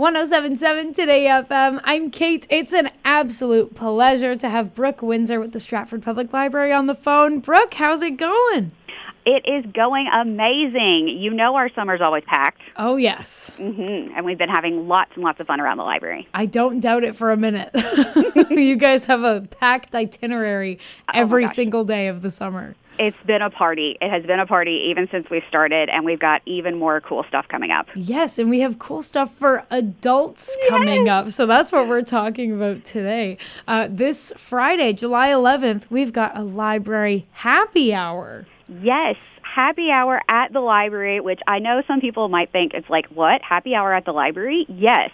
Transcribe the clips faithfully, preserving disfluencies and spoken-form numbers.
one oh seven point seven Today F M. I'm Kate. It's an absolute pleasure to have Brooke Windsor with the Stratford Public Library on the phone. Brooke, how's it going? It is going amazing. You know our summer's always packed. Oh, yes. Mm-hmm. And we've been having lots and lots of fun around the library. I don't doubt it for a minute. You guys have a packed itinerary every oh single day of the summer. It's been a party. It has been a party even since we started, and we've got even more cool stuff coming up. Yes, and we have cool stuff for adults yes. coming up. So that's what we're talking about today. Uh, this Friday, July eleventh, we've got a library happy hour. Yes, happy hour at the library, which I know some people might think it's like, what, happy hour at the library? Yes.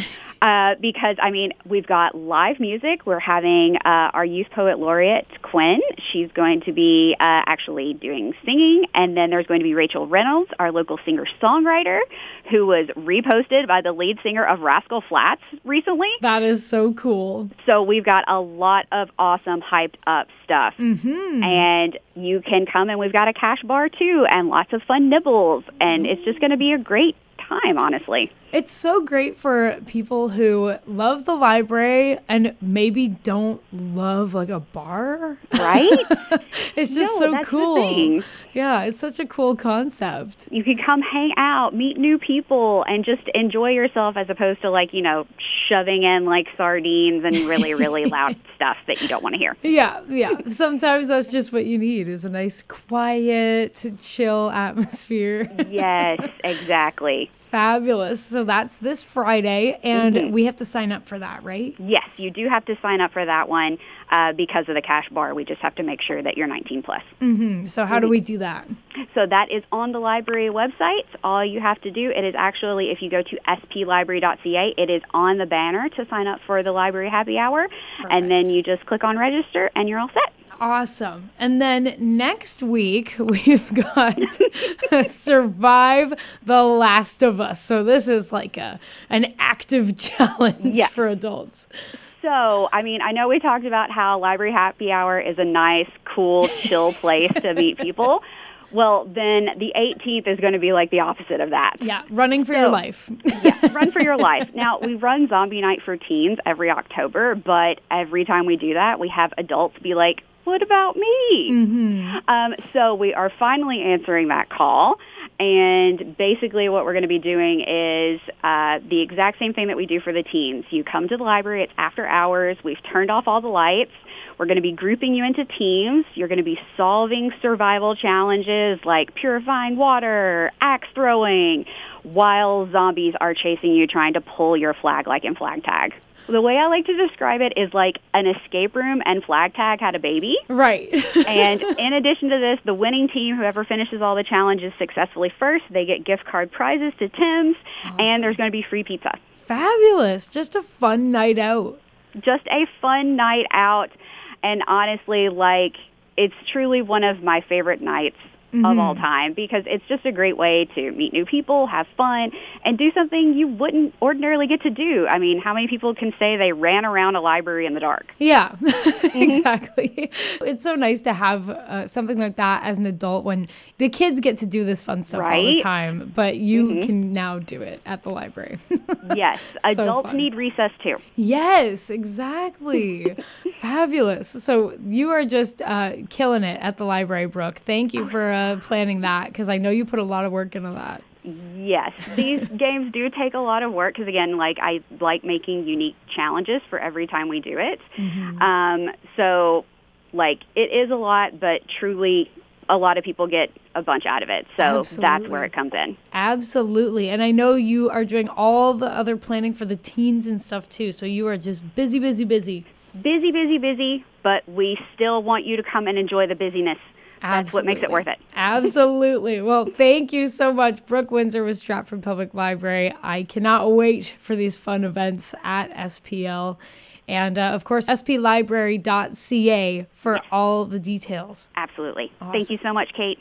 Uh, because, I mean, we've got live music. We're having uh, our youth poet laureate, Quinn. She's going to be uh, actually doing singing. And then there's going to be Rachel Reynolds, our local singer-songwriter, who was reposted by the lead singer of Rascal Flatts recently. That is so cool. So we've got a lot of awesome, hyped-up stuff. Mm-hmm. And you can come, and we've got a cash bar, too, and lots of fun nibbles. And it's just going to be a great time, honestly. It's so great for people who love the library and maybe don't love like a bar. Right? It's just no, so that's cool. The thing. Yeah, it's such a cool concept. You can come hang out, meet new people, and just enjoy yourself as opposed to like, you know, shoving in like sardines and really, really loud stuff that you don't want to hear. Yeah, yeah. Sometimes that's just what you need is a nice, quiet, chill atmosphere. Yes, exactly. Fabulous. So that's this Friday, and mm-hmm. we have to sign up for that, right? Yes, you do have to sign up for that one uh, because of the cash bar. We just have to make sure that you're nineteen plus. Mm-hmm. So how mm-hmm. do we do that? So that is on the library website. All you have to do, it is actually, if you go to s p library dot c a, it is on the banner to sign up for the library happy hour. Perfect. And then you just click on register, and you're all set. Awesome. And then next week, we've got Survive The Last of Us. So this is like a an active challenge yeah. for adults. So, I mean, I know we talked about how Library Happy Hour is a nice, cool, chill place to meet people. Well, then the eighteenth is going to be like the opposite of that. Yeah, running for so, your life. Yeah, run for your life. Now, we run Zombie Night for Teens every October, but every time we do that, we have adults be like, what about me? Mm-hmm. Um, so we are finally answering that call. And basically what we're going to be doing is uh, the exact same thing that we do for the teens. You come to the library. It's after hours. We've turned off all the lights. We're going to be grouping you into teams. You're going to be solving survival challenges like purifying water, axe throwing, while zombies are chasing you trying to pull your flag like in Flag Tag. The way I like to describe it is like an escape room and Flag Tag had a baby. Right. And in addition to this, the winning team, whoever finishes all the challenges successfully first, they get gift card prizes to Tim's, awesome. And there's going to be free pizza. Fabulous. Just a fun night out. Just a fun night out. And honestly, like, it's truly one of my favorite nights mm-hmm. of all time because it's just a great way to meet new people, have fun, and do something you wouldn't ordinarily get to do. I mean, how many people can say they ran around a library in the dark? Yeah, mm-hmm. exactly. It's so nice to have uh, something like that as an adult when the kids get to do this fun stuff right? all the time, but you mm-hmm. can now do it at the library. Yes, so adults fun. need recess too. Yes, exactly. Fabulous. So you are just uh, killing it at the library, Brooke. Thank you for uh, planning that because I know you put a lot of work into that. Yes, these games do take a lot of work because, again, like I like making unique challenges for every time we do it. Mm-hmm. Um, so, like, it is a lot, but truly a lot of people get a bunch out of it. So Absolutely. That's where it comes in. Absolutely. And I know you are doing all the other planning for the teens and stuff, too. So you are just busy, busy, busy. Busy, busy, busy, but we still want you to come and enjoy the busyness. That's Absolutely. what makes it worth it. Absolutely. Well, thank you so much, Brooke Windsor with Stratford Public Library. I cannot wait for these fun events at S P L. And, uh, of course, s p library dot c a for all the details. Absolutely. Awesome. Thank you so much, Kate.